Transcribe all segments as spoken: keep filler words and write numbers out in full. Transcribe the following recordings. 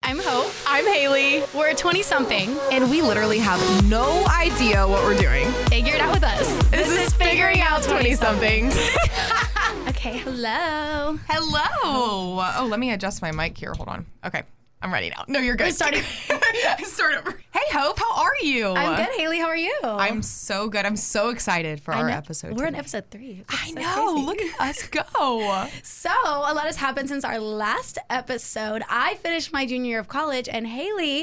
I'm Hope. I'm Haley. We're twenty-something. And we literally have no idea what we're doing. Figure it out with us. This, this is Figuring Out twenty-somethings. Okay, hello. Hello. Oh, let me adjust my mic here. Hold on. Okay. I'm ready now. No, you're good. We're starting. Start over. Hey, Hope. How are you? I'm good, Haley. How are you? I'm so good. I'm so excited for I our know. episode We're today. in episode three. That's I so know. crazy. Look at us go. So, a lot has happened since our last episode. I finished my junior year of college, and Haley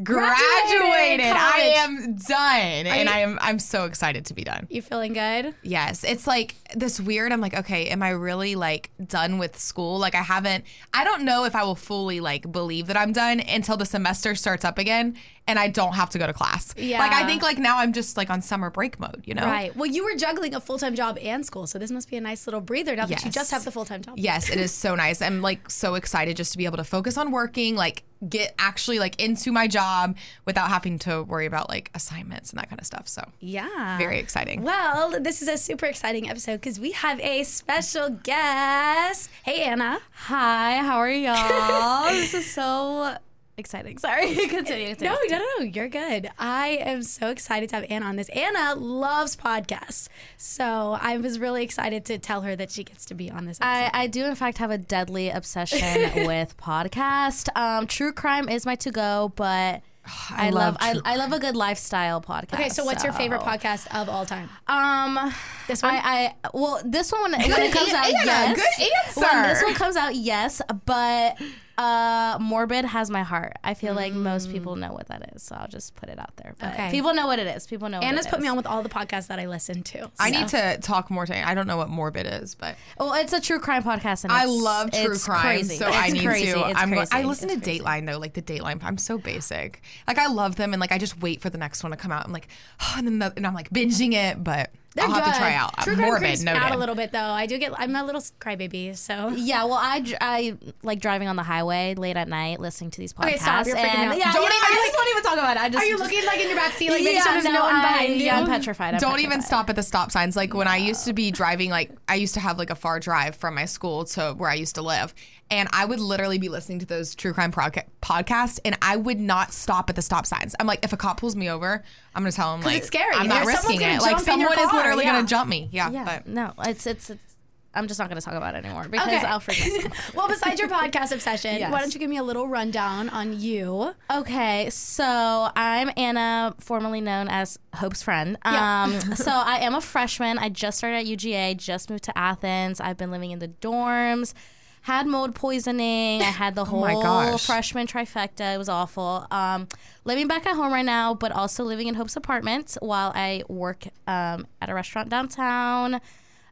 Graduated. graduated. I am done. Are and you- I am I'm so excited to be done. You feeling good? Yes. It's like this weird, I'm like, okay, am I really like done with school? Like I haven't, I don't know if I will fully like believe that I'm done until the semester starts up again and I don't have to go to class. Yeah. Like I think like now I'm just like on summer break mode, you know? Right. Well, you were juggling a full-time job and school, so this must be a nice little breather now that you Yes. just have the full-time job. Yes, it is so nice. I'm like so excited just to be able to focus on working, like get actually like into my job without having to worry about like assignments and that kind of stuff. So Yeah. very exciting. Well, this is a super exciting episode because we have a special guest. Hey, Anna. Hi, how are y'all? This is so exciting. Sorry, continue. continue. No, no, no, you're good. I am so excited to have Anna on this. Anna loves podcasts, so I was really excited to tell her that she gets to be on this episode. I, I do, in fact, have a deadly obsession with podcast. Um, true crime is my to-go, but I, love love, I, true I love a good lifestyle podcast. okay, so what's your favorite podcast of all time? Um, This one? I, I well, this one when, when it comes out, Anna, yes. good answer. When this one comes out, yes, but uh, Morbid has my heart. I feel like most people know what that is, so I'll just put it out there. But Okay. people know what it is. People know. What Anna's it put me is. on with all the podcasts that I listen to. I so. need to talk more to I don't know what Morbid is, but Well, it's a true crime podcast, and I it's, love true it's crime, crazy. so it's I need crazy. to. It's I'm, crazy. I listen It's to crazy. Dateline though, like the Dateline. I'm so basic. Like I love them, and like I just wait for the next one to come out. I'm like, oh, and then the, and I'm like binging it, but They're I'll have good. to try out. True I'm crime Morbid, creeps no out a doubt. little bit though. I do get. I'm a little crybaby, so. Yeah, well, I, dr- I like driving on the highway late at night, listening to these podcasts. Okay, stop. You're freaking and, out. Yeah, Don't you know, even- I just won't even talk about it. I just Are you just- looking like in your backseat, like making yeah, sure there's no, no one I, behind you? Yeah, I'm petrified. I'm Don't even petrified. stop at the stop signs. Like when I used to be driving, like I used to have like a far drive from my school to where I used to live. And I would literally be listening to those true crime podca- podcasts and I would not stop at the stop signs. I'm like, if a cop pulls me over, I'm going to tell him like, it's scary. I'm not There's- someone's risking gonna it. jump Like in your someone is car, literally yeah. going to jump me. Yeah. Yeah, But no, it's it's. it's I'm just not going to talk about it anymore because Okay. I'll forget. myself. Well, besides your podcast obsession, Yes. why don't you give me a little rundown on you? Okay, so I'm Anna, formerly known as Hope's friend. Yeah. Um, so I am a freshman. I just started at U G A, just moved to Athens. I've been living in the dorms, had mold poisoning. I had the Oh my whole gosh. freshman trifecta. It was awful. Um, living back at home right now, but also living in Hope's apartment while I work um, at a restaurant downtown.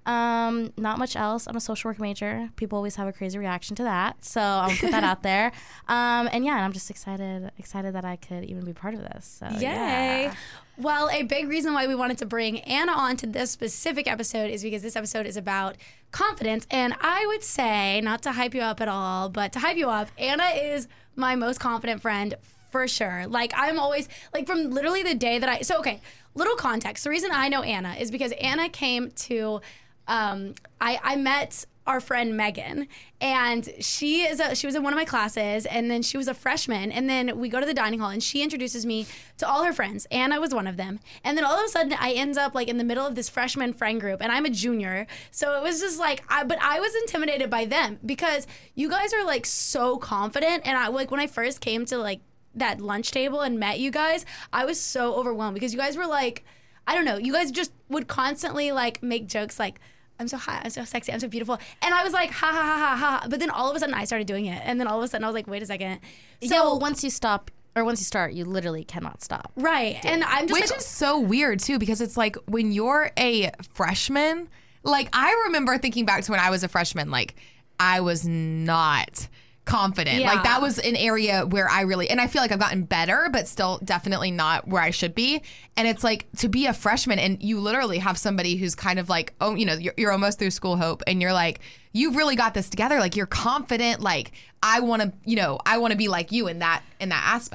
Um, not much else. I'm a social work major. People always have a crazy reaction to that, so I'm gonna put that out there. Um, and yeah, I'm just excited, excited that I could even be part of this. So, Yay. yeah. Well, a big reason why we wanted to bring Anna on to this specific episode is because this episode is about confidence. And I would say, not to hype you up at all, but to hype you up, Anna is my most confident friend for sure. Like, I'm always, like, from literally the day that I, so, okay, little context. The reason I know Anna is because Anna came to, um, I, I met our friend Megan, and she is a, she was in one of my classes, and then she was a freshman, and then we go to the dining hall, and she introduces me to all her friends, and I was one of them, and then all of a sudden I end up like in the middle of this freshman friend group, and I'm a junior, so it was just like, I, but I was intimidated by them because you guys are like so confident, and I like when I first came to like that lunch table and met you guys, I was so overwhelmed because you guys were like, I don't know, you guys just would constantly like make jokes like, I'm so hot, I'm so sexy, I'm so beautiful. And I was like, ha ha ha ha ha. But then all of a sudden I started doing it. And then all of a sudden I was like, wait a second. So, yeah, well, once you stop or once you start, you literally cannot stop. right. And I'm just which like, is so weird too, because it's like when you're a freshman, like I remember thinking back to when I was a freshman, like I was not confident. Yeah. Like that was an area where I really, and I feel like I've gotten better, but still definitely not where I should be. And it's like to be a freshman and you literally have somebody who's kind of like, oh, you know, you're, you're almost through school, Hope, and you're like, you've really got this together. Like you're confident. Like I want to, you know, I want to be like you in that, in that aspect.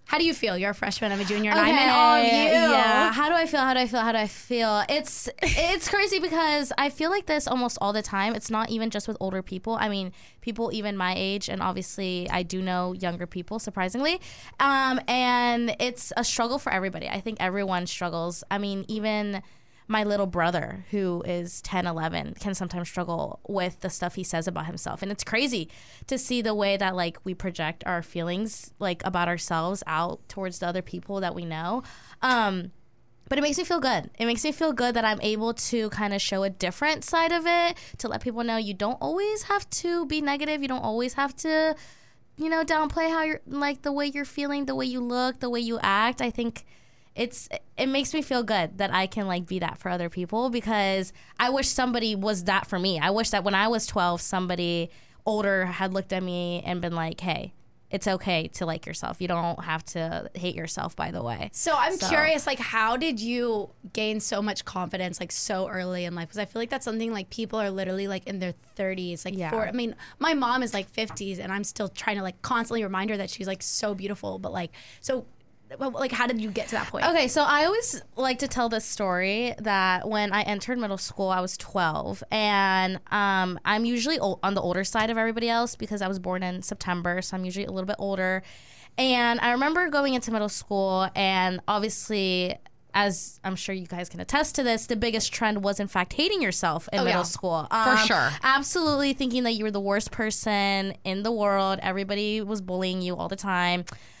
How do you feel? You're a freshman, I'm a junior, and I'm in all of you. Yeah. How do I feel? How do I feel? How do I feel? It's it's crazy because I feel like this almost all the time. It's not even just with older people. I mean, people even my age, and obviously I do know younger people, surprisingly. Um, and it's a struggle for everybody. I think everyone struggles. I mean, even my little brother, who is ten, eleven, can sometimes struggle with the stuff he says about himself. And it's crazy to see the way that, like, we project our feelings, like, about ourselves out towards the other people that we know. Um, but it makes me feel good. It makes me feel good that I'm able to kind of show a different side of it, to let people know you don't always have to be negative. You don't always have to, you know, downplay how you're, like, the way you're feeling, the way you look, the way you act. I think it's it makes me feel good that I can, like, be that for other people, because I wish somebody was that for me. I wish that when I was twelve, somebody older had looked at me and been like, hey, it's okay to like yourself. You don't have to hate yourself, by the way. So I'm So- curious, like, how did you gain so much confidence, like, so early in life? Because I feel like that's something, like, people are literally, like, in their thirties, like, Yeah. for, I mean, my mom is, like, fifties, and I'm still trying to, like, constantly remind her that she's, like, so beautiful. But, like, so, well, like, how did you get to that point? Okay, so I always like to tell this story that when I entered middle school, I was twelve, and um, I'm usually o- on the older side of everybody else because I was born in September, so I'm usually a little bit older. And I remember going into middle school, and obviously, as I'm sure you guys can attest to this, the biggest trend was, in fact, hating yourself in Oh, middle yeah. school. For Um, sure. Absolutely thinking that you were the worst person in the world. Everybody was bullying you all the time.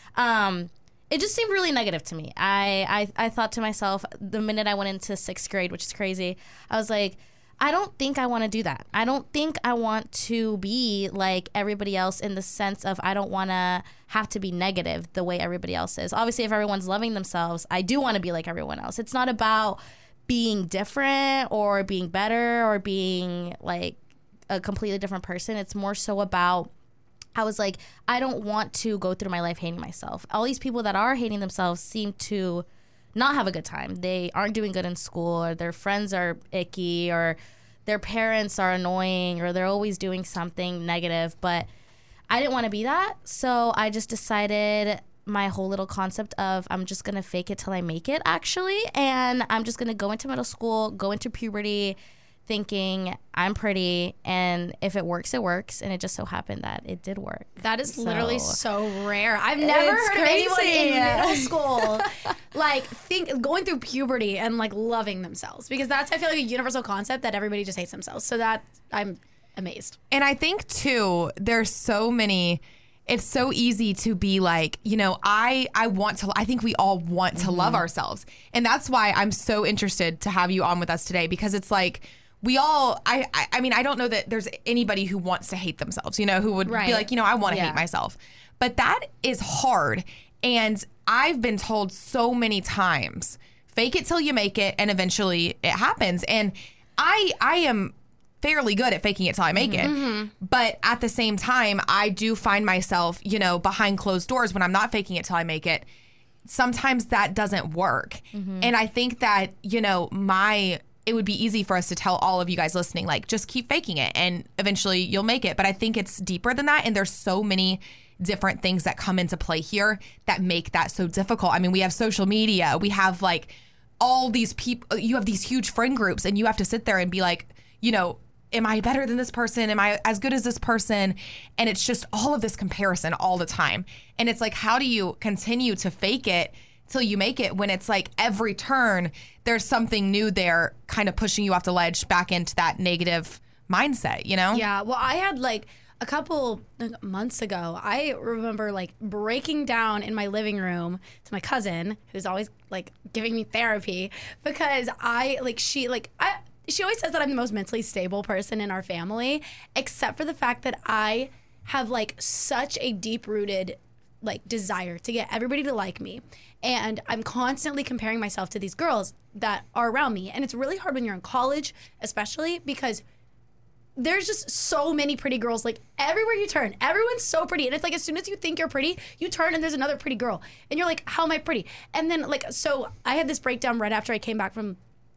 Um, it just seemed really negative to me. I, I, I thought to myself, the minute I went into sixth grade, which is crazy, I was like, I don't think I want to do that. I don't think I want to be like everybody else, in the sense of I don't want to have to be negative the way everybody else is. Obviously, if everyone's loving themselves, I do want to be like everyone else. It's not about being different or being better or being like a completely different person. It's more so about, I was like, I don't want to go through my life hating myself. All these people that are hating themselves seem to not have a good time. They aren't doing good in school, or their friends are icky, or their parents are annoying, or they're always doing something negative. But I didn't want to be that. So I just decided my whole little concept of I'm just going to fake it till I make it, actually. And I'm just going to go into middle school, go into puberty, thinking I'm pretty, and if it works, it works. And it just so happened that it did work. That is So- literally so rare. I've never It's heard of anyone in crazy. middle school like think going through puberty and like loving themselves, because that's, I feel like, a universal concept that everybody just hates themselves. So that I'm amazed. And I think too, there's so many, it's so easy to be like, you know, I I want to, I think we all want to love ourselves. And that's why I'm so interested to have you on with us today, because it's like, we all, I, I I mean, I don't know that there's anybody who wants to hate themselves, you know, who would Right. be like, you know, I want to Yeah. hate myself. But that is hard. And I've been told so many times, fake it till you make it, and eventually it happens. And I I am fairly good at faking it till I make it. But at the same time, I do find myself, you know, behind closed doors when I'm not faking it till I make it. Sometimes that doesn't work. And I think that, you know, my it would be easy for us to tell all of you guys listening, like, just keep faking it and eventually you'll make it. But I think it's deeper than that. And there's so many different things that come into play here that make that so difficult. I mean, we have social media, we have like all these people, you have these huge friend groups, and you have to sit there and be like, you know, am I better than this person? Am I as good as this person? And it's just all of this comparison all the time. And it's like, how do you continue to fake it till you make it, when it's like every turn there's something new there kind of pushing you off the ledge back into that negative mindset, you know? Yeah. Well, I had like a couple like, months ago, I remember like breaking down in my living room to my cousin, who's always like giving me therapy, because I like she like I she always says that I'm the most mentally stable person in our family, except for the fact that I have like such a deep rooted like desire to get everybody to like me, and I'm constantly comparing myself to these girls that are around me. And it's really hard when you're in college, especially because there's just so many pretty girls, like everywhere you turn, everyone's so pretty. And it's like, as soon as you think you're pretty, you turn and there's another pretty girl. And you're like, how am I pretty? And then like, so I had this breakdown right after I came back from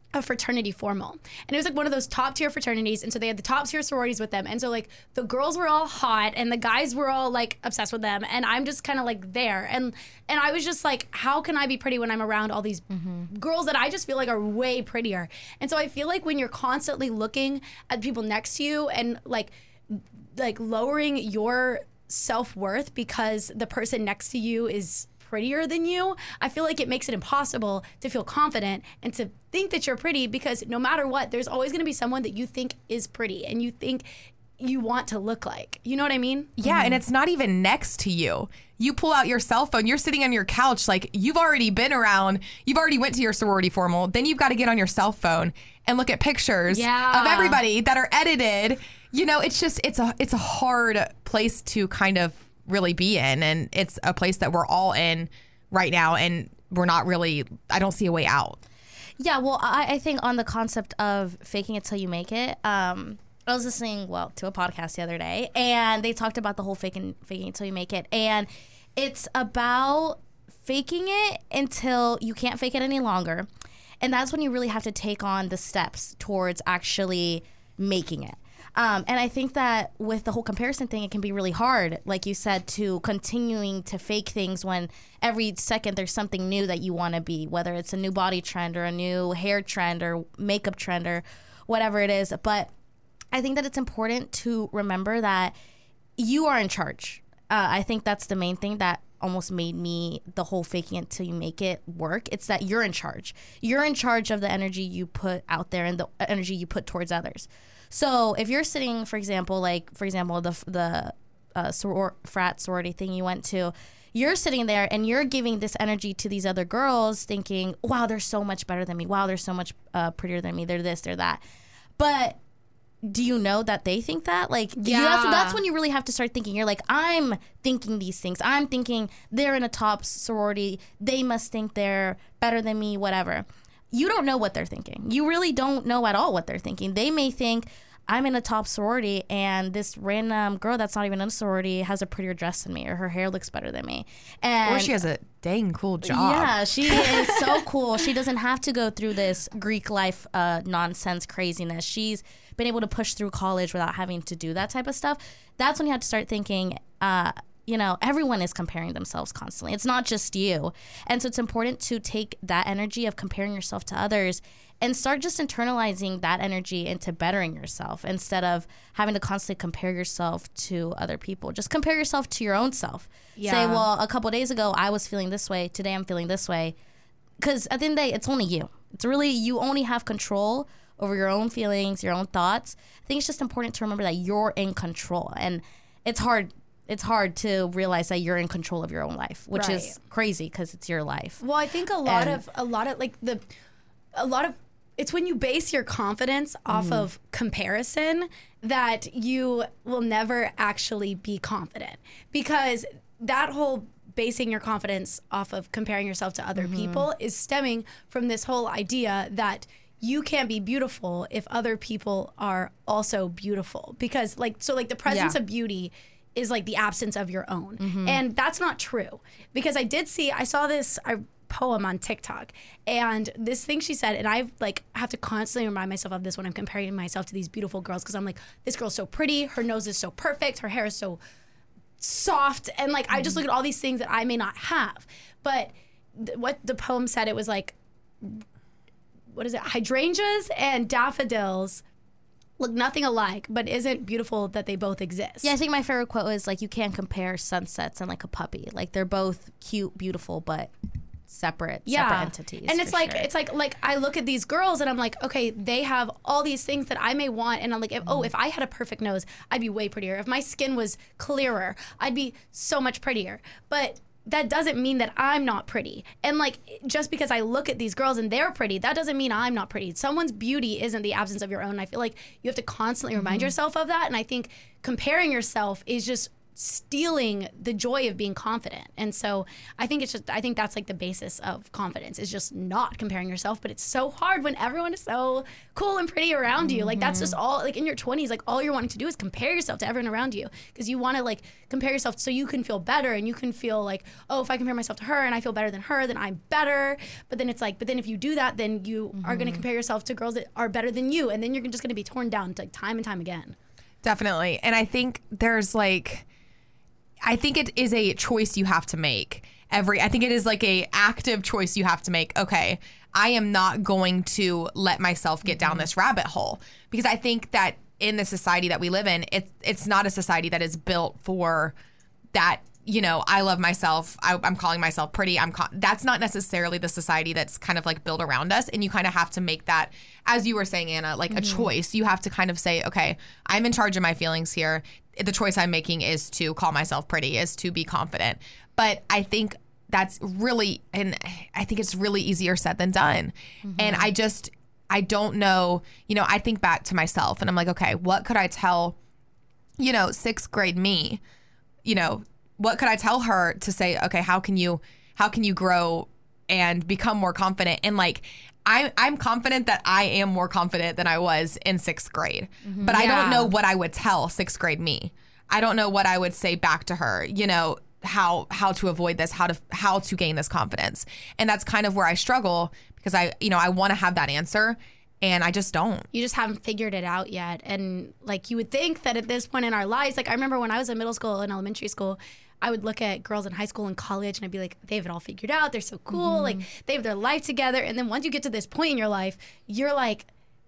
a fraternity formal, and it was like one of those top tier fraternities, and so they had the top tier sororities with them, and so like the girls were all hot and the guys were all like obsessed with them, and I'm just kind of like there, and and I was just like, how can I be pretty when I'm around all these mm-hmm. girls that I just feel like are way prettier? And so I feel like when you're constantly looking at people next to you and like like lowering your self-worth because the person next to you is prettier than you, I feel like it makes it impossible to feel confident and to think that you're pretty, because no matter what, there's always going to be someone that you think is pretty and you think you want to look like. You know what I mean? Yeah, mm-hmm. and it's not even next to you. You pull out your cell phone, you're sitting on your couch, like you've already been around, you've already went to your sorority formal, then you've got to get on your cell phone and look at pictures yeah. of everybody that are edited. You know, it's just, it's a, it's a hard place to kind of really be in, and it's a place that we're all in right now, and we're not really, I don't see a way out. Yeah, well, I, I think on the concept of faking it till you make it, um, I was listening, well, to a podcast the other day, and they talked about the whole faking, faking it till you make it, and it's about faking it until you can't fake it any longer, and that's when you really have to take on the steps towards actually making it. Um, and I think that with the whole comparison thing, it can be really hard, like you said, to continuing to fake things when every second there's something new that you want to be, whether it's a new body trend or a new hair trend or makeup trend or whatever it is. But I think that it's important to remember that you are in charge. Uh, I think that's the main thing that almost made me the whole faking it till you make it work. It's that you're in charge. You're in charge of the energy you put out there and the energy you put towards others. So if you're sitting, for example, like, for example, the the uh, soror- frat sorority thing you went to, you're sitting there and you're giving this energy to these other girls thinking, wow, they're so much better than me. Wow, they're so much uh, prettier than me. They're this, they're that. But do you know that they think that? Like, yeah. you, that's, that's when you really have to start thinking. You're like, I'm thinking these things. I'm thinking they're in a top sorority. They must think they're better than me, whatever. You don't know what they're thinking. You really don't know at all what they're thinking. They may think, I'm in a top sorority and this random girl that's not even in a sorority has a prettier dress than me, or her hair looks better than me. And or she has a dang cool job. Yeah, she is so cool. She doesn't have to go through this Greek life uh, nonsense craziness. She's been able to push through college without having to do that type of stuff. That's when you have to start thinking, uh, you know, everyone is comparing themselves constantly. It's not just you. And so it's important to take that energy of comparing yourself to others and start just internalizing that energy into bettering yourself instead of having to constantly compare yourself to other people. Just compare yourself to your own self. Yeah. Say, well, a couple of days ago, I was feeling this way. Today, I'm feeling this way. Because at the end of the day, it's only you. It's really, you only have control over your own feelings, your own thoughts. I think it's just important to remember that you're in control. And it's hard. It's hard to realize that you're in control of your own life, which right. is crazy because it's your life. Well, I think a lot And- of, a lot of like the, a lot of, it's when you base your confidence off Mm-hmm. of comparison that you will never actually be confident, because that whole basing your confidence off of comparing yourself to other Mm-hmm. people is stemming from this whole idea that you can't be beautiful if other people are also beautiful, because like, so like the presence Yeah. of beauty is like the absence of your own. Mm-hmm. And that's not true, because I did see, I saw this I, poem on TikTok, and this thing she said, and I like have to constantly remind myself of this when I'm comparing myself to these beautiful girls, because I'm like, this girl's so pretty, her nose is so perfect, her hair is so soft, and like, I just look at all these things that I may not have. But th- what the poem said, it was like, what is it? Hydrangeas and daffodils look nothing alike, but isn't beautiful that they both exist. Yeah, I think my favorite quote was like, you can't compare sunsets and like a puppy. Like, they're both cute, beautiful, but separate, yeah. separate entities. And it's for like, sure. it's like, like I look at these girls and I'm like, okay, they have all these things that I may want. And I'm like, if, oh, if I had a perfect nose, I'd be way prettier. If my skin was clearer, I'd be so much prettier. But that doesn't mean that I'm not pretty. And like, just because I look at these girls and they're pretty, that doesn't mean I'm not pretty. Someone's beauty isn't the absence of your own. I feel like you have to constantly remind Mm-hmm. yourself of that. And I think comparing yourself is just stealing the joy of being confident. And so I think it's just, I think that's like the basis of confidence is just not comparing yourself. But it's so hard when everyone is so cool and pretty around you. Like that's just all, like in your twenties, like all you're wanting to do is compare yourself to everyone around you because you want to like compare yourself so you can feel better and you can feel like, oh, if I compare myself to her and I feel better than her, then I'm better. But then it's like, but then if you do that, then you mm-hmm. are going to compare yourself to girls that are better than you. And then you're just going to be torn down like time and time again. Definitely. And I think there's like, I think it is a choice you have to make every, I think it is like a active choice you have to make. Okay, I am not going to let myself get down this rabbit hole because I think that in the society that we live in, it's, it's not a society that is built for that, you know, I love myself. I, I'm calling myself pretty. I'm co- that's not necessarily the society that's kind of like built around us. And you kind of have to make that, as you were saying, Anna, like mm-hmm. a choice. You have to kind of say, okay, I'm in charge of my feelings here. The choice I'm making is to call myself pretty, is to be confident. But I think that's really, and I think it's really easier said than done. Mm-hmm. And I just, I don't know, you know, I think back to myself and I'm like, okay, what could I tell, you know, sixth grade me, you know, what could I tell her to say, okay, how can you, how can you grow and become more confident? And like, I, I'm confident that I am more confident than I was in sixth grade, mm-hmm. but I Yeah. don't know what I would tell sixth grade me. I don't know what I would say back to her, you know, how, how to avoid this, how to, how to gain this confidence. And that's kind of where I struggle because I, you know, I want to have that answer and I just don't. You just haven't figured it out yet. And like you would think that at this point in our lives, like I remember when I was in middle school and elementary school, I would look at girls in high school and college and I'd be like, they have it all figured out. They're so cool. Mm-hmm. Like they have their life together. And then once you get to this point in your life, you're like,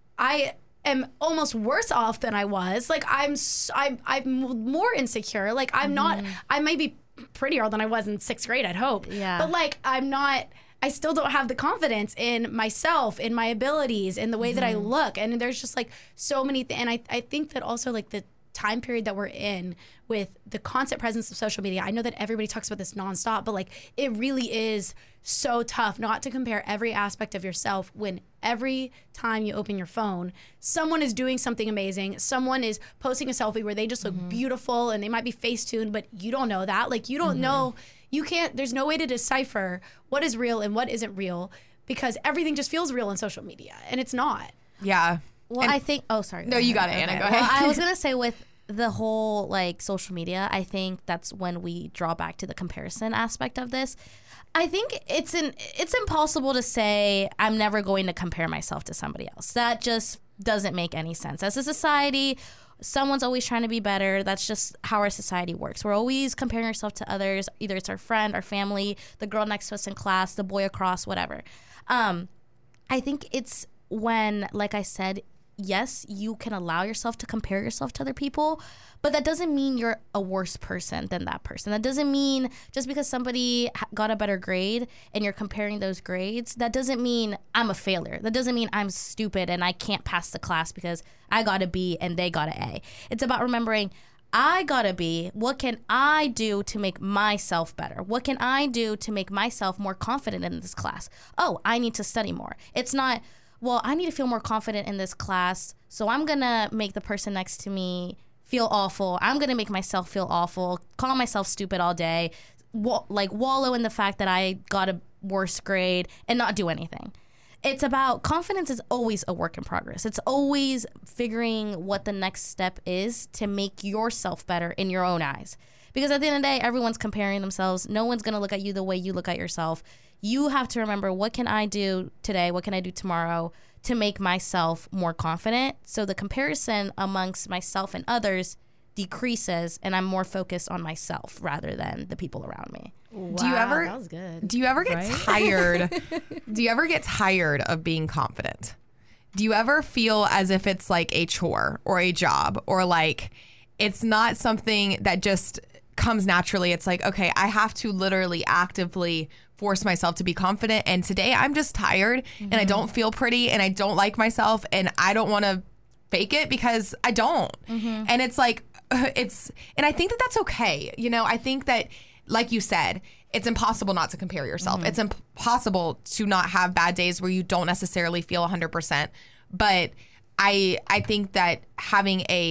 I am almost worse off than I was. Like I'm, I'm, I'm more insecure. Like I'm mm-hmm. not, I may be prettier than I was in sixth grade, I'd hope. Yeah. But like, I'm not, I still don't have the confidence in myself, in my abilities, in the way mm-hmm. that I look. And there's just like so many things. And I, I think that also like the time period that we're in with the constant presence of social media. I know that everybody talks about this nonstop, but like it really is so tough not to compare every aspect of yourself when every time you open your phone, someone is doing something amazing. Someone is posting a selfie where they just look mm-hmm. beautiful and they might be Facetuned, but you don't know that. Like you don't mm-hmm. know, you can't, there's no way to decipher what is real and what isn't real because everything just feels real on social media and it's not. Yeah. Well, and I think, oh, sorry. No, you got it, Anna. Okay. Go ahead. Well, I was going to say with the whole like social media, I think that's when we draw back to the comparison aspect of this. I think it's an it's impossible to say I'm never going to compare myself to somebody else. That just doesn't make any sense. As a society, someone's always trying to be better. That's just how our society works. We're always comparing ourselves to others. Either it's our friend, our family, the girl next to us in class, the boy across, whatever. Um, I think it's when, like I said, yes, you can allow yourself to compare yourself to other people, but that doesn't mean you're a worse person than that person. That doesn't mean just because somebody got a better grade and you're comparing those grades, that doesn't mean I'm a failure. That doesn't mean I'm stupid and I can't pass the class because I got a B and they got an A. It's about remembering I got a B. What can I do to make myself better? What can I do to make myself more confident in this class? Oh, I need to study more. It's not, well, I need to feel more confident in this class, so I'm going to make the person next to me feel awful. I'm going to make myself feel awful, call myself stupid all day, wa- like wallow in the fact that I got a worse grade and not do anything. It's about confidence is always a work in progress. It's always figuring what the next step is to make yourself better in your own eyes. Because at the end of the day, everyone's comparing themselves. No one's going to look at you the way you look at yourself. You have to remember, what can I do today? What can I do tomorrow to make myself more confident? So the comparison amongst myself and others decreases, and I'm more focused on myself rather than the people around me. Wow, do you ever that was good. Do you ever get Right? tired? Do you ever get tired of being confident? Do you ever feel as if it's like a chore or a job, or like it's not something that just comes naturally? It's like, okay, I have to literally actively force myself to be confident, and today I'm just tired mm-hmm. and I don't feel pretty and I don't like myself and I don't want to fake it because I don't. Mm-hmm. And it's like, it's, and I think that that's okay. You know, I think that, like you said, it's impossible not to compare yourself. Mm-hmm. It's impossible to not have bad days where you don't necessarily feel one hundred percent. But I I think that having a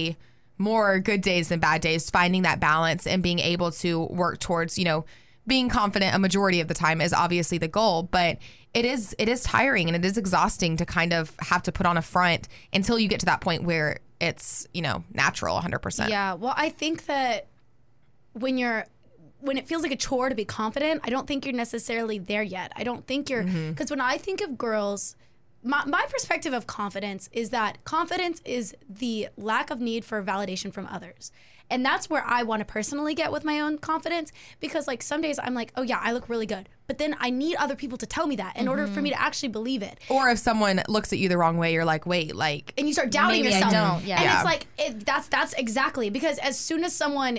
more good days than bad days, finding that balance and being able to work towards, you know, being confident a majority of the time is obviously the goal, but it is it is tiring and it is exhausting to kind of have to put on a front until you get to that point where it's, you know, natural one hundred percent. Yeah, well, I think that when you're when it feels like a chore to be confident, I don't think you're necessarily there yet. I don't think you're, because when I think of girls, my, my perspective of confidence is that confidence is the lack of need for validation from others. And that's where I want to personally get with my own confidence, because like some days I'm like, oh yeah, I look really good. But then I need other people to tell me that in order for me to actually believe it. Or if someone looks at you the wrong way, you're like, wait, like. And you start doubting Maybe I yourself. don't, yeah. And Yeah. it's like, it, that's that's exactly, because as soon as someone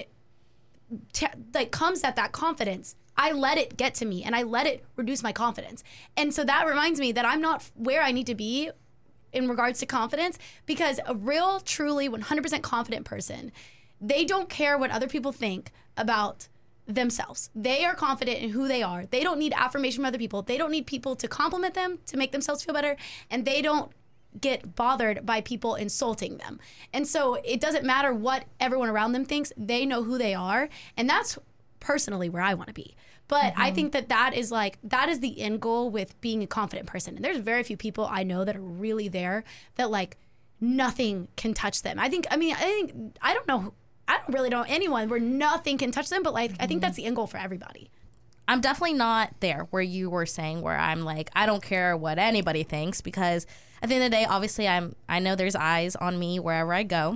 T- like comes at that confidence, I let it get to me and I let it reduce my confidence. And so that reminds me that I'm not where I need to be in regards to confidence, because a real, truly one hundred percent confident person, they don't care what other people think about themselves. They are confident in who they are. They don't need affirmation from other people. They don't need people to compliment them to make themselves feel better. And they don't get bothered by people insulting them. And so it doesn't matter what everyone around them thinks. They know who they are. And that's personally where I want to be. But mm-hmm. I think that that is like, that is the end goal with being a confident person. And there's very few people I know that are really there that like nothing can touch them. I think, I mean, I think, I don't know, I don't really know anyone where nothing can touch them, but like, mm-hmm. I think that's the end goal for everybody. I'm definitely not there where you were saying, where I'm like, I don't care what anybody thinks, because at the end of the day, obviously I'm, I know there's eyes on me wherever I go,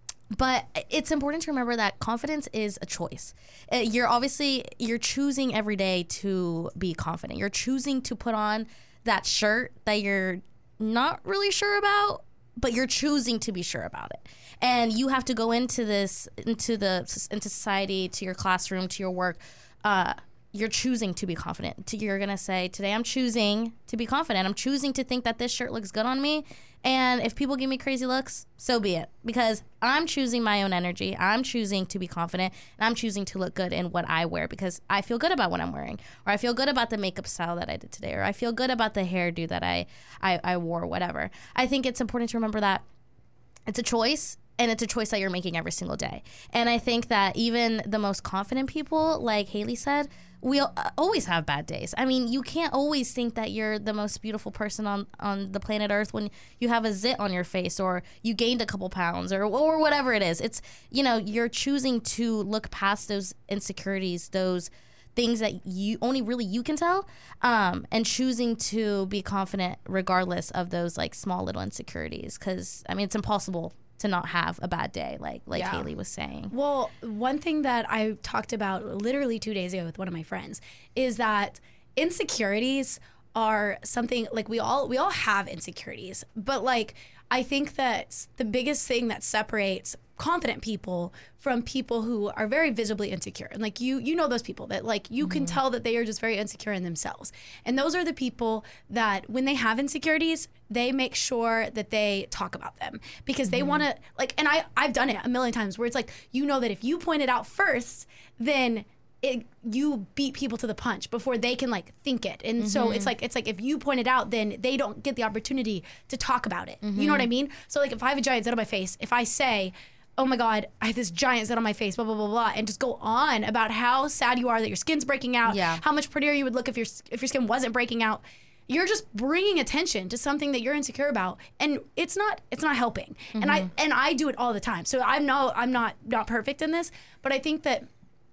but it's important to remember that confidence is a choice. Uh, You're obviously, you're choosing every day to be confident. You're choosing to put on that shirt that you're not really sure about, but you're choosing to be sure about it. And you have to go into this, into the, into society, to your classroom, to your work, uh, you're choosing to be confident. You're going to say, today I'm choosing to be confident. I'm choosing to think that this shirt looks good on me. And if people give me crazy looks, so be it. Because I'm choosing my own energy. I'm choosing to be confident. And I'm choosing to look good in what I wear, because I feel good about what I'm wearing. Or I feel good about the makeup style that I did today. Or I feel good about the hairdo that I, I, I wore, whatever. I think it's important to remember that it's a choice. And it's a choice that you're making every single day. And I think that even the most confident people, like Haley said, we always have bad days. I mean, you can't always think that you're the most beautiful person on, on the planet Earth when you have a zit on your face, or you gained a couple pounds, or or whatever it is. It's, you know, you're choosing to look past those insecurities, those things that you only really you can tell, um, and choosing to be confident regardless of those like small little insecurities. Because I mean, it's impossible to not have a bad day, like like Yeah. Haley was saying. Well, one thing that I talked about literally two days ago with one of my friends is that insecurities are something, like we all we all have insecurities, but like I think that the biggest thing that separates confident people from people who are very visibly insecure, and like you you know those people that like you mm-hmm. can tell that they are just very insecure in themselves, and those are the people that when they have insecurities, they make sure that they talk about them, because they mm-hmm. want to, like, and I I've done it a million times where it's like, you know that if you point it out first, then it, you beat people to the punch before they can like think it. And mm-hmm. so it's like, it's like if you point it out, then they don't get the opportunity to talk about it. Mm-hmm. You know what I mean? So like if I have a giant zit on my face, if I say, oh my God, I have this giant zit on my face, blah, blah, blah, blah, and just go on about how sad you are that your skin's breaking out, yeah. how much prettier you would look if your if your skin wasn't breaking out, you're just bringing attention to something that you're insecure about, and it's not it's not helping. Mm-hmm. And I and I do it all the time. So I'm no I'm not not perfect in this, but I think that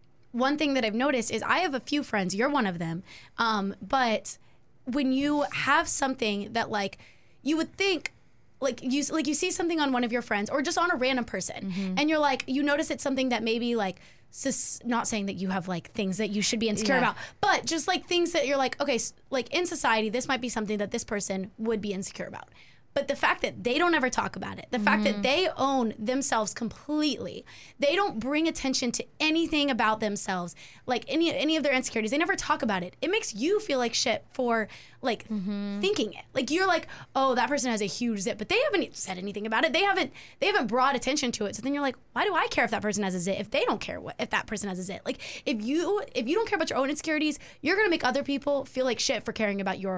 one thing that I've noticed is I have a few friends, you're one of them, um, but when you have something that like you would think, like you like you see something on one of your friends or just on a random person, mm-hmm. and you're like, you notice it's something that maybe like, sus- not saying that you have like things that you should be insecure yeah. about, but just like things that you're like, okay, like in society, this might be something that this person would be insecure about. But the fact that they don't ever talk about it, the mm-hmm. fact that they own themselves completely, they don't bring attention to anything about themselves, like any any of their insecurities, they never talk about it. It makes you feel like shit for like mm-hmm. thinking it. Like you're like, oh, that person has a huge zit, but they haven't said anything about it. They haven't they haven't brought attention to it. So then you're like, why do I care if that person has a zit if they don't care what if that person has a zit? Like if you if you don't care about your own insecurities, you're gonna make other people feel like shit for caring about your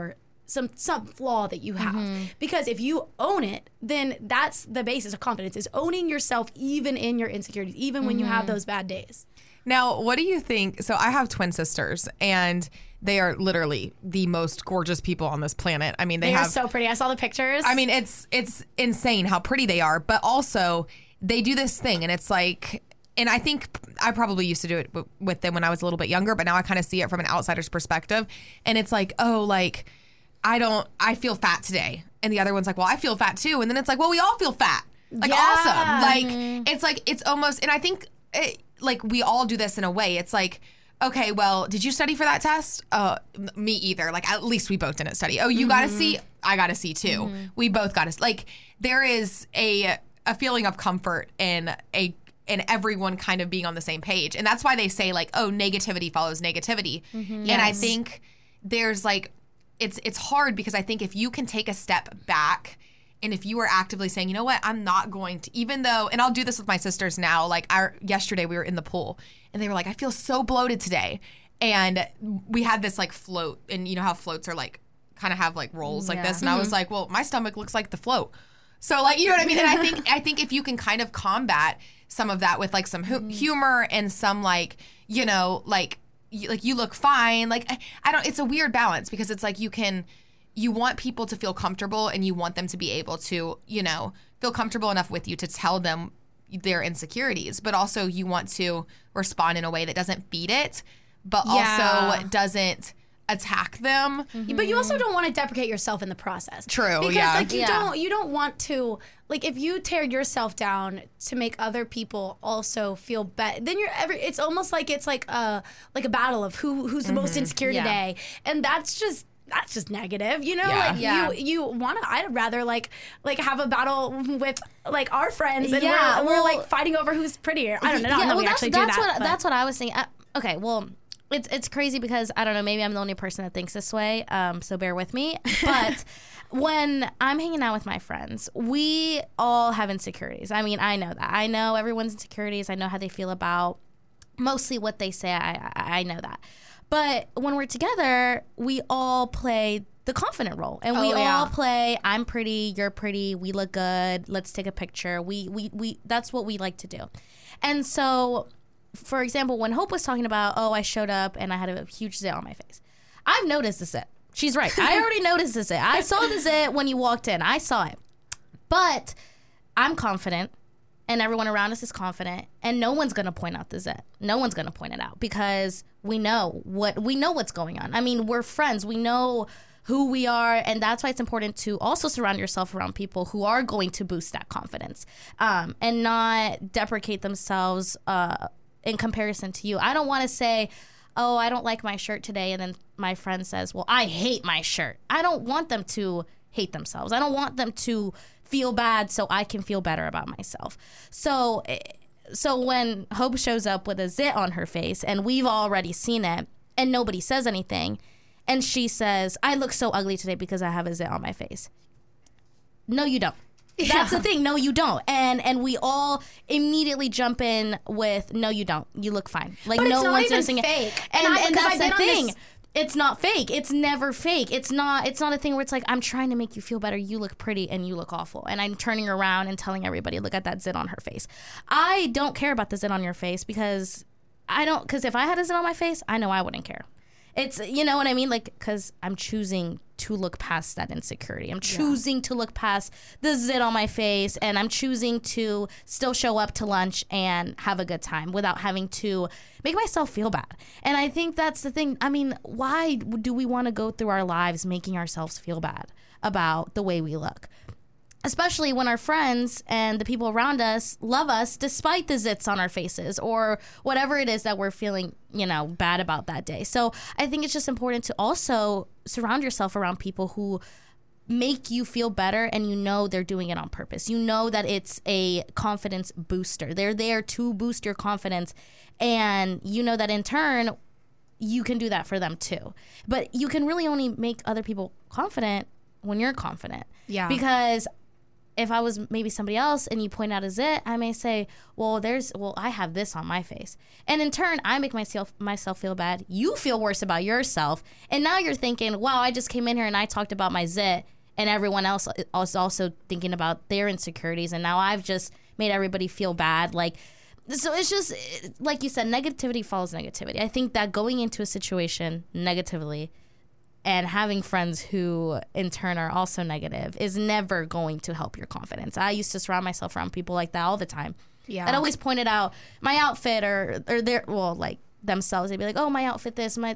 some some flaw that you have. Mm-hmm. Because if you own it, then that's the basis of confidence, is owning yourself even in your insecurities, even when you have those bad days. Now, what do you think? So I have twin sisters, and they are literally the most gorgeous people on this planet. I mean, they, They have are so pretty. I saw the pictures. I mean, it's it's insane how pretty they are, but also they do this thing, and it's like, and I think I probably used to do it w- with them when I was a little bit younger, but now I kind of see it from an outsider's perspective, and it's like, oh, like, I don't, I feel fat today, and the other one's like, well, I feel fat too, and then it's like, well, we all feel fat, like, Yeah. awesome, like, it's like, it's almost, and I think, it, like, we all do this in a way. It's like, okay, well, did you study for that test? Uh, m- me either. Like, at least we both didn't study. Oh, you got a C? I got a C too. We both got a C. Like, there is a a feeling of comfort in a in everyone kind of being on the same page, and that's why they say like, oh, negativity follows negativity. And I think there's like, it's it's hard because I think if you can take a step back. And if you were actively saying, you know what, I'm not going to, even though, and I'll do this with my sisters now, like our, yesterday we were in the pool and they were like, I feel so bloated today. And we had this like float, and you know how floats are like, kind of have like rolls like Yeah. this. And I was like, well, my stomach looks like the float. So like, you know what I mean? And I think, I think if you can kind of combat some of that with like some hu- humor and some like, you know, like, you, like you look fine. Like, I, I don't, it's a weird balance because it's like you can, you want people to feel comfortable and you want them to be able to, you know, feel comfortable enough with you to tell them their insecurities, but also you want to respond in a way that doesn't feed it, but Yeah. also doesn't attack them. But you also don't want to deprecate yourself in the process. True, Because yeah. like you Yeah. don't you don't want to, like, if you tear yourself down to make other people also feel bad, then you're every it's almost like it's like a like a battle of who who's the most insecure Yeah. today. And that's just that's just negative, you know. Yeah. Like Yeah. you, you want to. I'd rather like, like have a battle with like our friends, and Yeah, we're, we're well- like fighting over who's prettier. I don't know. Not Yeah, that well, we that's, actually do that's that. what but- that's what I was thinking. Uh, okay, well, it's it's crazy because I don't know. Maybe I'm the only person that thinks this way. Um, so bear with me. But when I'm hanging out with my friends, we all have insecurities. I mean, I know that. I know everyone's insecurities. I know how they feel about mostly what they say. I I, I know that. But when we're together, we all play the confident role, and we Oh, yeah. all play I'm pretty, you're pretty, we look good, let's take a picture. We we we that's what we like to do. And so, for example, when Hope was talking about, oh, I showed up and I had a huge zit on my face, I've noticed the zit. She's right. I already noticed the zit. I saw the zit when you walked in. I saw it. But I'm confident, and everyone around us is confident, and no one's gonna point out the zit. No one's gonna point it out because we know what we know what's going on. I mean, we're friends. We know who we are, and that's why it's important to also surround yourself around people who are going to boost that confidence, um, and not deprecate themselves uh, in comparison to you. I don't want to say, oh, I don't like my shirt today, and then my friend says, well, I hate my shirt. I don't want them to hate themselves. I don't want them to feel bad so I can feel better about myself. So so when Hope shows up with a zit on her face, and we've already seen it, and nobody says anything, and she says, I look so ugly today because I have a zit on my face. No, you don't. That's the thing. No, you don't. And and we all immediately jump in with, no, you don't. You look fine. Like, But no it's not one's even noticing it. fake. And, And I- and because that's I've been the on thing. this- It's not fake. It's never fake. It's not it's not a thing where it's like, I'm trying to make you feel better. You look pretty and you look awful. And I'm turning around and telling everybody, look at that zit on her face. I don't care about the zit on your face because I don't, because if I had a zit on my face, I know I wouldn't care. It's, you know what I mean? Like, because I'm choosing to look past that insecurity. I'm choosing to look past the zit on my face, and I'm choosing to still show up to lunch and have a good time without having to make myself feel bad. And I think that's the thing. I mean, why do we want to go through our lives making ourselves feel bad about the way we look? Especially when our friends and the people around us love us despite the zits on our faces or whatever it is that we're feeling, you know, bad about that day. So I think it's just important to also surround yourself around people who make you feel better, and you know they're doing it on purpose. You know that it's a confidence booster. They're there to boost your confidence, and you know that in turn you can do that for them too. But you can really only make other people confident when you're confident. Yeah. Because if I was maybe somebody else and you point out a zit, I may say, well, there's, well, I have this on my face. And in turn, I make myself myself feel bad. You feel worse about yourself. And now you're thinking, wow, I just came in here and I talked about my zit, and everyone else is also thinking about their insecurities. And now I've just made everybody feel bad. Like, so it's just, like you said, negativity follows negativity. I think that going into a situation negatively and having friends who in turn are also negative is never going to help your confidence. I used to surround myself around people like that all the time. Yeah. That always pointed out my outfit or or their, well, like themselves. They'd be like, oh, my outfit this, my,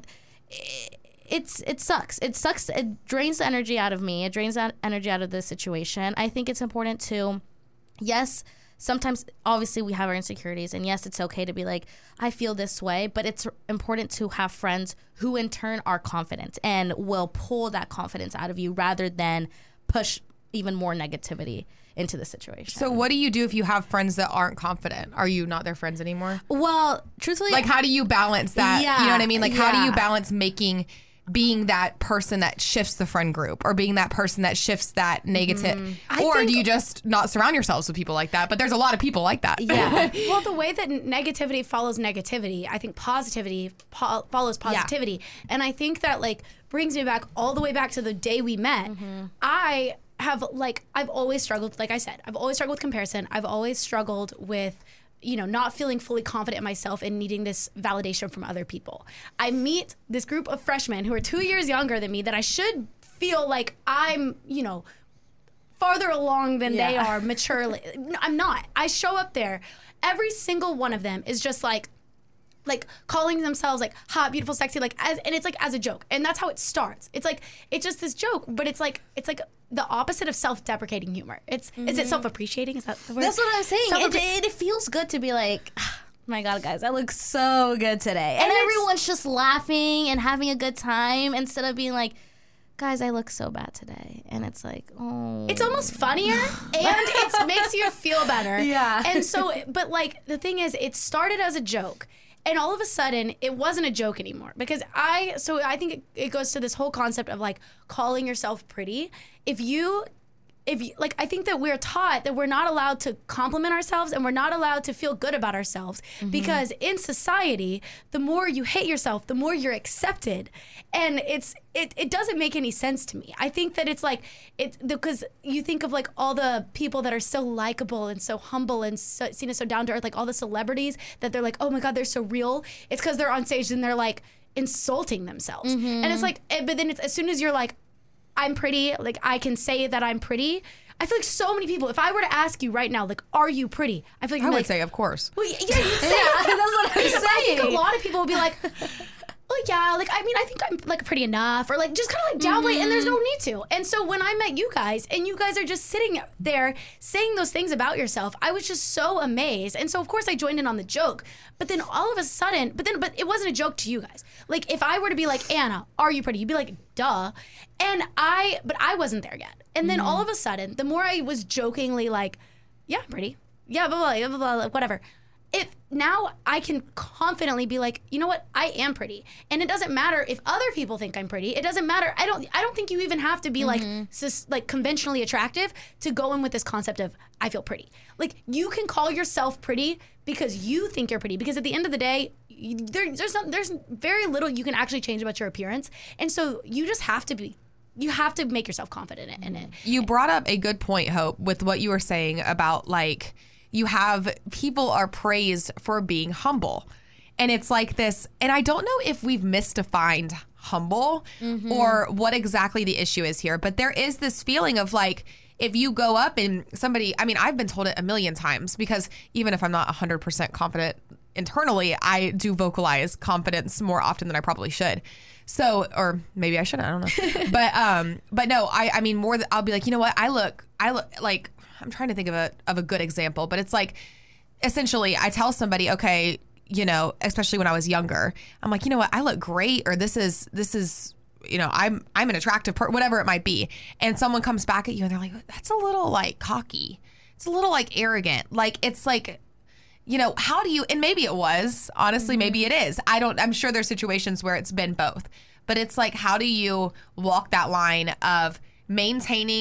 it's, it sucks. It sucks. It drains the energy out of me. It drains that energy out of the situation. I think it's important to, yes, sometimes obviously we have our insecurities, and yes, it's okay to be like, I feel this way, but it's important to have friends who in turn are confident and will pull that confidence out of you rather than push even more negativity into the situation. So what do you do if you have friends that aren't confident? Are you not their friends anymore? Well, truthfully, like, how do you balance that? Yeah, you know what I mean? Like, yeah. how do you balance making being that person that shifts the friend group, or being that person that shifts that negative, mm-hmm. or think, do you just not surround yourselves with people like that? But there's a lot of people like that. Yeah. Well, the way that negativity follows negativity, I think positivity po- follows positivity. Yeah. And I think that, like, brings me back all the way back to the day we met. Mm-hmm. I have, like, I've always struggled, like I said, I've always struggled with comparison. I've always struggled with, you know, not feeling fully confident in myself and needing this validation from other people. I meet this group of freshmen who are two years younger than me that I should feel like I'm, you know, farther along than yeah. they are maturely. I'm not. I show up there. Every single one of them is just like, like calling themselves like hot, beautiful, sexy, like as, and it's like as a joke. And that's how it starts. It's like, it's just this joke, but it's like, it's like the opposite of self-deprecating humor. It's, mm-hmm. is it self-appreciating? Is that the word? That's what I'm saying. It, it, it feels good to be like, oh my God, guys, I look so good today. And, and everyone's just laughing and having a good time instead of being like, guys, I look so bad today. And it's like, oh. It's almost funnier and it makes you feel better. Yeah. And so, but like, the thing is, it started as a joke. And all of a sudden, it wasn't a joke anymore. Because I, so I think it, it goes to this whole concept of like calling yourself pretty. If you, if you, like, I think that we're taught that we're not allowed to compliment ourselves and we're not allowed to feel good about ourselves. Mm-hmm. Because in society, the more you hate yourself, the more you're accepted. And it's, it, it doesn't make any sense to me. I think that it's like, it, because you think of like all the people that are so likable and so humble and so, seen as so down to earth, like all the celebrities that they're like, oh my God, they're so real. It's because they're on stage and they're like insulting themselves. Mm-hmm. And it's like, but then it's, as soon as you're like, I'm pretty, like I can say that I'm pretty. I feel like so many people, if I were to ask you right now, like, are you pretty? I feel like I would like, say, of course. Well, yeah, you'd say yeah, that's what I'm saying. I think a lot of people would be like, well, yeah, like, I mean, I think I'm like pretty enough, or like just kind of like downplay, mm-hmm. and there's no need to. And so when I met you guys, and you guys are just sitting there saying those things about yourself, I was just so amazed. And so of course I joined in on the joke, but then all of a sudden, but then, but it wasn't a joke to you guys. Like if I were to be like, Anna, are you pretty? You'd be like, duh. And I, but I wasn't there yet. And then mm-hmm. all of a sudden, the more I was jokingly like, yeah, I'm pretty. Yeah, blah, blah, blah, blah, blah, whatever. If now I can confidently be like, you know what, I am pretty, and it doesn't matter if other people think I'm pretty. It doesn't matter. I don't. I don't think you even have to be mm-hmm. like, cis, like conventionally attractive to go in with this concept of I feel pretty. Like you can call yourself pretty because you think you're pretty. Because at the end of the day, you, there, there's not, there's very little you can actually change about your appearance, and so you just have to be. You have to make yourself confident in it. You brought up a good point, Hope, with what you were saying about like. You have people are praised for being humble. And it's like this, and I don't know if we've misdefined humble mm-hmm. or what exactly the issue is here, but there is this feeling of like, if you go up and somebody, I mean, I've been told it a million times because even if I'm not one hundred percent confident internally, I do vocalize confidence more often than I probably should. So, or maybe I shouldn't, I don't know. but, um, but no, I, I mean, more, th- I'll be like, you know what? I look, I look like, I'm trying to think of a of a good example, but it's like essentially I tell somebody, okay, you know, especially when I was younger, I'm like, you know what, I look great, or this is this is, you know, I'm I'm an attractive person, whatever it might be, and someone comes back at you and they're like, that's a little like cocky, it's a little like arrogant, like it's like, you know, how do you? And maybe it was honestly, mm-hmm. maybe it is. I don't. I'm sure there's situations where it's been both, but it's like, how do you walk that line of maintaining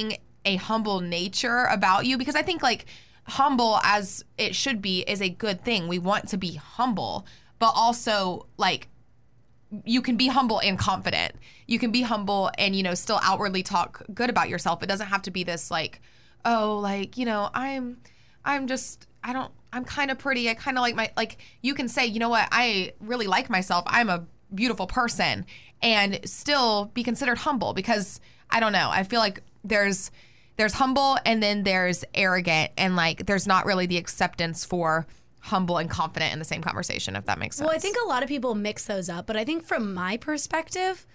a humble nature about you, because I think like humble as it should be is a good thing. We want to be humble, but also like you can be humble and confident. You can be humble and, you know, still outwardly talk good about yourself. It doesn't have to be this like, oh, like, you know, I'm, I'm just, I don't, I'm kind of pretty. I kind of like my, like, you can say, you know what, I really like myself. I'm a beautiful person, and still be considered humble, because I don't know. I feel like there's, there's humble and then there's arrogant, and like, there's not really the acceptance for humble and confident in the same conversation, if that makes sense. Well, I think a lot of people mix those up, but I think from my perspective,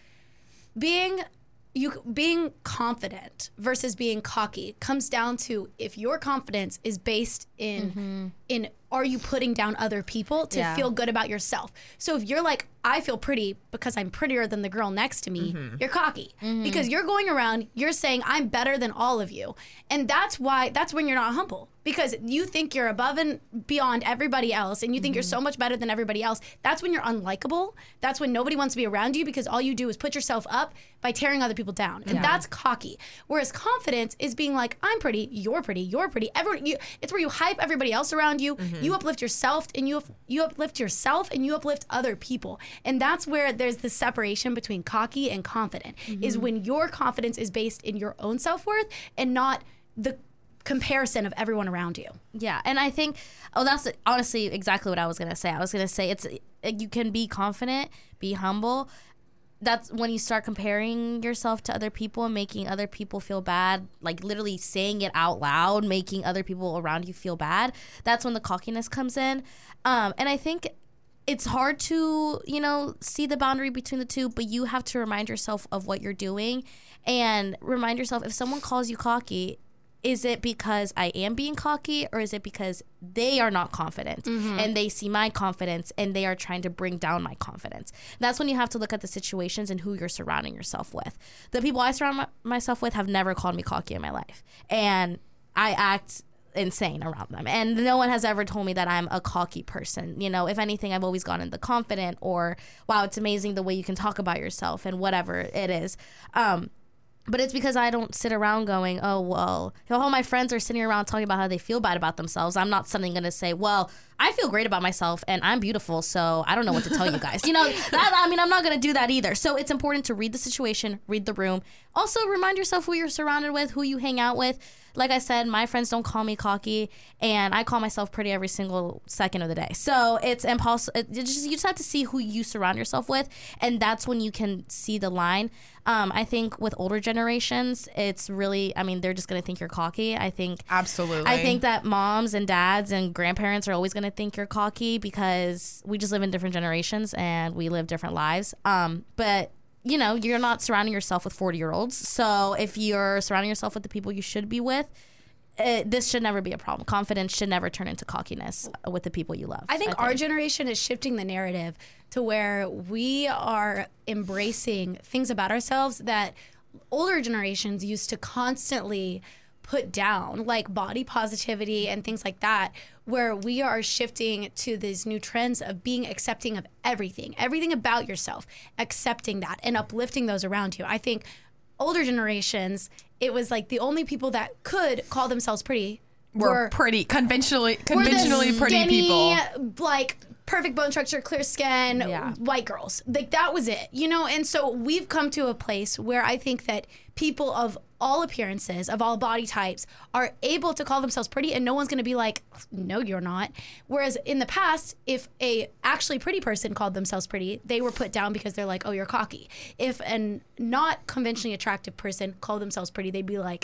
being you being confident versus being cocky comes down to if your confidence is based in mm-hmm. in are you putting down other people to yeah. feel good about yourself. So if you're like, I feel pretty because I'm prettier than the girl next to me, mm-hmm. you're cocky. Mm-hmm. Because you're going around, you're saying I'm better than all of you. And that's why, that's when you're not humble. Because you think you're above and beyond everybody else, and you think mm-hmm. you're so much better than everybody else. That's when you're unlikable. That's when nobody wants to be around you, because all you do is put yourself up by tearing other people down. And yeah. that's cocky. Whereas confidence is being like, I'm pretty, you're pretty, you're pretty. Everyone, you, it's where you hype everybody else around you. Mm-hmm. You uplift yourself, and you you uplift yourself, and you uplift other people. And that's where there's the separation between cocky and confident, mm-hmm. is when your confidence is based in your own self-worth and not the comparison of everyone around you. Yeah, and I think, oh, that's honestly exactly what I was going to say. I was going to say it's you can be confident, be humble. That's when you start comparing yourself to other people and making other people feel bad, like literally saying it out loud, making other people around you feel bad. That's when the cockiness comes in. Um, and I think it's hard to, you know, see the boundary between the two, but you have to remind yourself of what you're doing, and remind yourself, if someone calls you cocky, is it because I am being cocky, or is it because they are not confident mm-hmm. and they see my confidence and they are trying to bring down my confidence? That's when you have to look at the situations and who you're surrounding yourself with. The people I surround my, myself with have never called me cocky in my life, and I act insane around them, and no one has ever told me that I'm a cocky person. You know, if anything, I've always gone into confident, or wow, it's amazing the way you can talk about yourself, and whatever it is. Um, But it's because I don't sit around going, oh, well, all my friends are sitting around talking about how they feel bad about themselves. I'm not suddenly going to say, well, I feel great about myself and I'm beautiful, so I don't know what to tell you guys. You know, that, I mean, I'm not going to do that either. So it's important to read the situation, read the room. Also, remind yourself who you're surrounded with, who you hang out with. Like I said, my friends don't call me cocky, and I call myself pretty every single second of the day. So it's impossible. It just, you just have to see who you surround yourself with, and that's when you can see the line. Um, I think with older generations, it's really, I mean, they're just going to think you're cocky. I think. Absolutely. I think that moms and dads and grandparents are always going to think you're cocky, because we just live in different generations and we live different lives. Um, but you know, you're not surrounding yourself with forty year olds. So if you're surrounding yourself with the people you should be with, it, this should never be a problem. Confidence should never turn into cockiness with the people you love. I think, I think our generation is shifting the narrative to where we are embracing things about ourselves that older generations used to constantly put down, like body positivity and things like that, where we are shifting to these new trends of being accepting of everything, everything about yourself, accepting that and uplifting those around you. I think older generations, it was like the only people that could call themselves pretty were, were pretty, conventionally, conventionally pretty skinny, people. Like perfect bone structure, clear skin, yeah. white girls. Like that was it, you know? And so we've come to a place where I think that people of all appearances, of all body types, are able to call themselves pretty, and no one's going to be like, no, you're not. Whereas in the past, if a actually pretty person called themselves pretty, they were put down because they're like, oh, you're cocky. If a not conventionally attractive person called themselves pretty, they'd be like,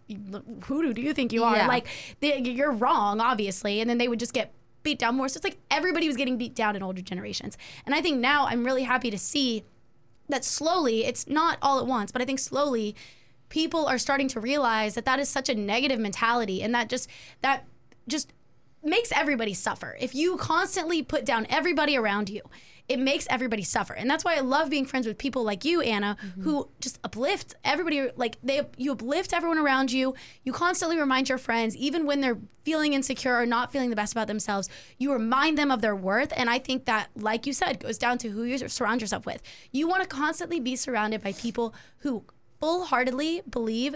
who do you think you are? Yeah. Like, they, you're wrong, obviously. And then they would just get beat down more. So it's like everybody was getting beat down in older generations. And I think now I'm really happy to see that slowly, it's not all at once, but I think slowly people are starting to realize that that is such a negative mentality, and that just that just makes everybody suffer. If you constantly put down everybody around you, it makes everybody suffer. And that's why I love being friends with people like you, Anna, mm-hmm. who just uplift everybody. Like they, you uplift everyone around you. You constantly remind your friends, even when they're feeling insecure or not feeling the best about themselves, you remind them of their worth. And I think that, like you said, goes down to who you surround yourself with. You want to constantly be surrounded by people who full-heartedly believe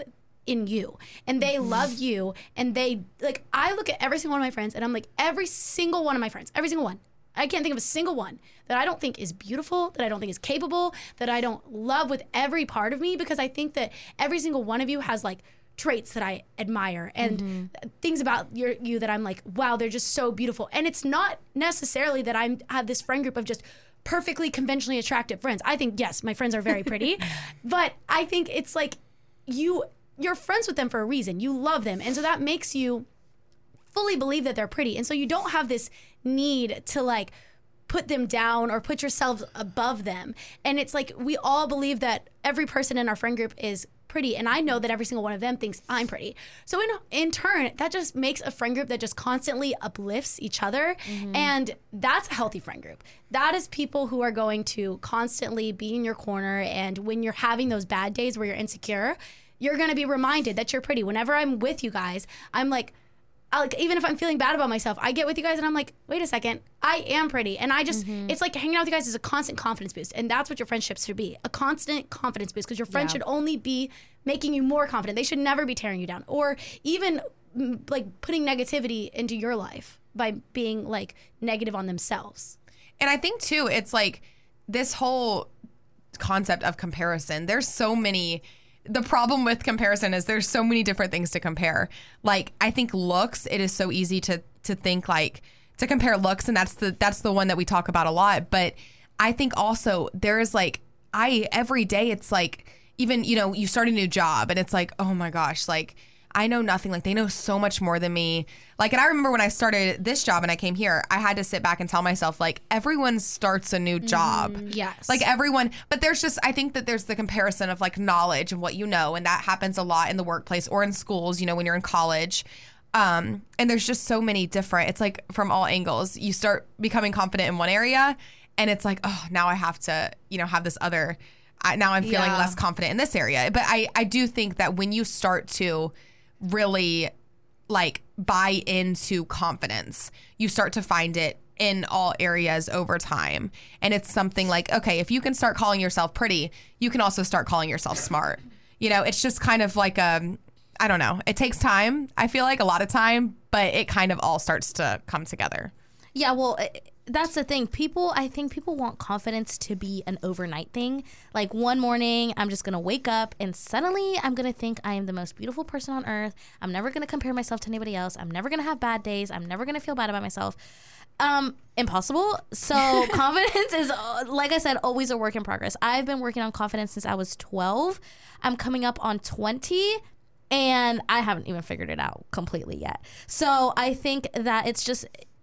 in you and they love you and they like, I look at every single one of my friends and I'm like, every single one of my friends, every single one, I can't think of a single one that I don't think is beautiful, that I don't think is capable, that I don't love with every part of me, because I think that every single one of you has like traits that I admire and mm-hmm. things about your, you that I'm like, wow, they're just so beautiful. And it's not necessarily that I have this friend group of just perfectly conventionally attractive friends. I think, yes, my friends are very pretty, but I think it's like you, you're friends with them for a reason. You love them. And so that makes you fully believe that they're pretty. And so you don't have this need to like put them down or put yourselves above them. And it's like, we all believe that every person in our friend group is pretty, and I know that every single one of them thinks I'm pretty. So in in turn, that just makes a friend group that just constantly uplifts each other, mm-hmm. and that's a healthy friend group. That is people who are going to constantly be in your corner, and when you're having those bad days where you're insecure, you're going to be reminded that you're pretty. Whenever I'm with you guys, I'm like, I like, even if I'm feeling bad about myself, I get with you guys and I'm like, wait a second, I am pretty. And I just, mm-hmm. it's like hanging out with you guys is a constant confidence boost. And that's what your friendships should be, a constant confidence boost, because your friends yeah. should only be making you more confident. They should never be tearing you down or even like putting negativity into your life by being like negative on themselves. And I think too, it's like this whole concept of comparison, there's so many. The problem with comparison is there's so many different things to compare. Like, I think looks, it is so easy to to think like to compare looks, and that's the that's the one that we talk about a lot. But I think also there is like I every day it's like, even, you know, you start a new job and it's like, oh my gosh, like I know nothing. Like, they know so much more than me. Like, and I remember when I started this job and I came here, I had to sit back and tell myself, like, everyone starts a new job. Mm, yes. Like, everyone. But there's just, I think that there's the comparison of, like, knowledge and what you know. And that happens a lot in the workplace or in schools, you know, when you're in college. Um, and there's just so many different, it's like from all angles. You start becoming confident in one area and it's like, oh, now I have to, you know, have this other, I, now I'm feeling Yeah. less confident in this area. But I, I do think that when you start to really like buy into confidence, you start to find it in all areas over time. And it's something like, okay, if you can start calling yourself pretty, you can also start calling yourself smart. You know, it's just kind of like, um, I don't know. It takes time. I feel like a lot of time, but it kind of all starts to come together. Yeah, well, that's the thing. People, I think people want confidence to be an overnight thing. Like, one morning, I'm just going to wake up and suddenly I'm going to think I am the most beautiful person on earth. I'm never going to compare myself to anybody else. I'm never going to have bad days. I'm never going to feel bad about myself. Um, impossible. So confidence is, like I said, always a work in progress. I've been working on confidence since I was twelve. I'm coming up on twenty. And I haven't even figured it out completely yet. So I think that it's just,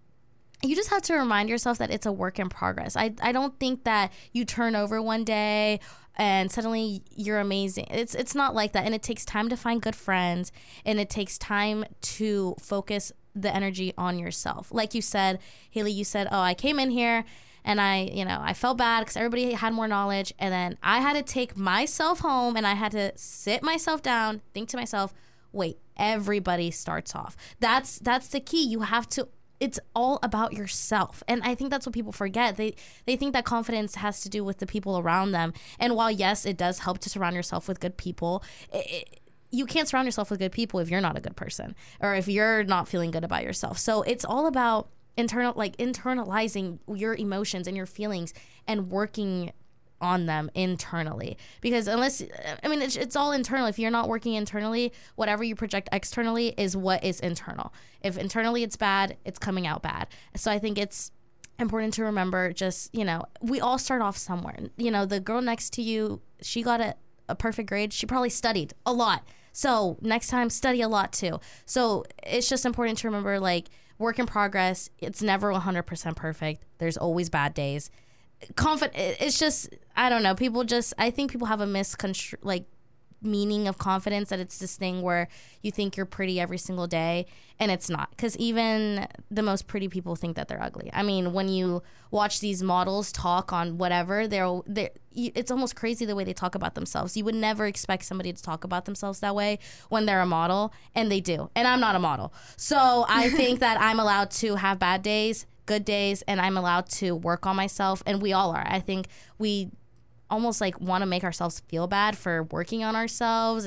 you just have to remind yourself that it's a work in progress. I, I don't think that you turn over one day and suddenly you're amazing. It's it's not like that. And it takes time to find good friends, and it takes time to focus the energy on yourself. Like you said, Haley, you said, oh, I came in here and I, you know, I felt bad because everybody had more knowledge. And then I had to take myself home and I had to sit myself down, think to myself, wait, everybody starts off. That's that's the key. You have to, it's all about yourself. And I think that's what people forget. They they think that confidence has to do with the people around them. And while, yes, it does help to surround yourself with good people, it, it, you can't surround yourself with good people if you're not a good person or if you're not feeling good about yourself. So it's all about internal, like internalizing your emotions and your feelings and working on them internally. Because unless, I mean, it's, it's all internal. If you're not working internally, whatever you project externally is what is internal. If internally it's bad, it's coming out bad. So I think it's important to remember, just, you know, we all start off somewhere. You know, the girl next to you, she got a, a perfect grade. She probably studied a lot. So next time, study a lot too. So it's just important to remember, like, work in progress. It's never one hundred percent perfect. There's always bad days. Confident. It's just, I don't know. People just, I think people have a misconstru like meaning of confidence, that it's this thing where you think you're pretty every single day, and it's not. Because even the most pretty people think that they're ugly. I mean, when you watch these models talk on whatever, they're, they're it's almost crazy the way they talk about themselves. You would never expect somebody to talk about themselves that way when they're a model, and they do. And I'm not a model. So I think that I'm allowed to have bad days, good days, and I'm allowed to work on myself, and we all are. I think we almost like want to make ourselves feel bad for working on ourselves and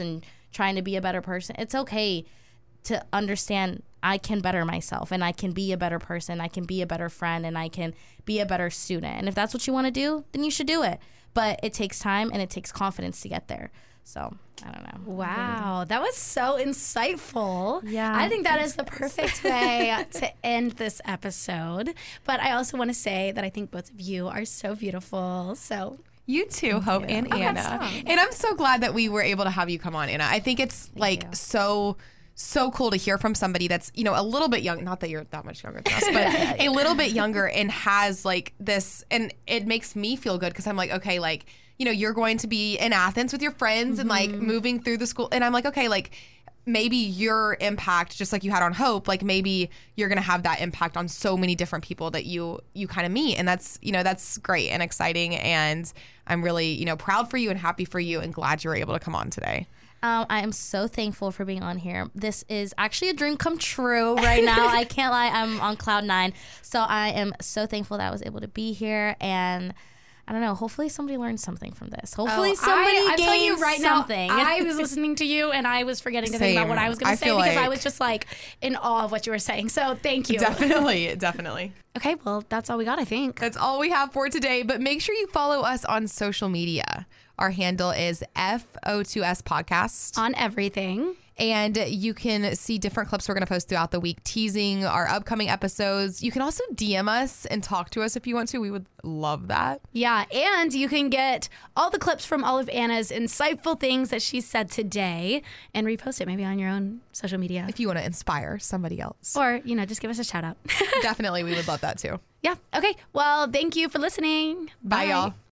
trying to be a better person. It's okay to understand I can better myself and I can be a better person. I can be a better friend and I can be a better student. And if that's what you want to do, then you should do it. But it takes time and it takes confidence to get there. So I don't know. Wow, that was so insightful. Yeah, I think that is the perfect way to end this episode. But I also want to say that I think both of you are so beautiful. So You too, Hope and Oh, Anna. that's fun. And I'm so glad that we were able to have you come on, Anna. I think it's like you. so so cool to hear from somebody that's, you know, a little bit young, not that you're that much younger than us, but a little bit younger and has like this, and it makes me feel good because I'm like, okay, like, you know, you're going to be in Athens with your friends and like moving through the school. And I'm like, okay, like maybe your impact, just like you had on Hope, like maybe you're going to have that impact on so many different people that you, you kind of meet. And that's, you know, that's great and exciting. And I'm really, you know, proud for you and happy for you and glad you were able to come on today. Um, I am so thankful for being on here. This is actually a dream come true right now. I can't lie. I'm on cloud nine. So I am so thankful that I was able to be here. And I don't know. Hopefully somebody learned something from this. Hopefully Oh, somebody I, I'm telling you gained right something. now, I was listening to you and I was forgetting to think about Same. what I was going I to say feel because I like- was just like in awe of what you were saying. So thank you. Definitely, definitely. Okay, well, that's all we got, I think. That's all we have for today, but make sure you follow us on social media. Our handle is F O two S Podcast. On everything. And you can see different clips we're going to post throughout the week, teasing our upcoming episodes. You can also D M us and talk to us if you want to. We would love that. Yeah, and you can get all the clips from all of Anna's insightful things that she said today and repost it maybe on your own social media. If you want to inspire somebody else. Or, you know, just give us a shout out. Definitely, we would love that too. Yeah. Okay. Well, thank you for listening. Bye, y'all.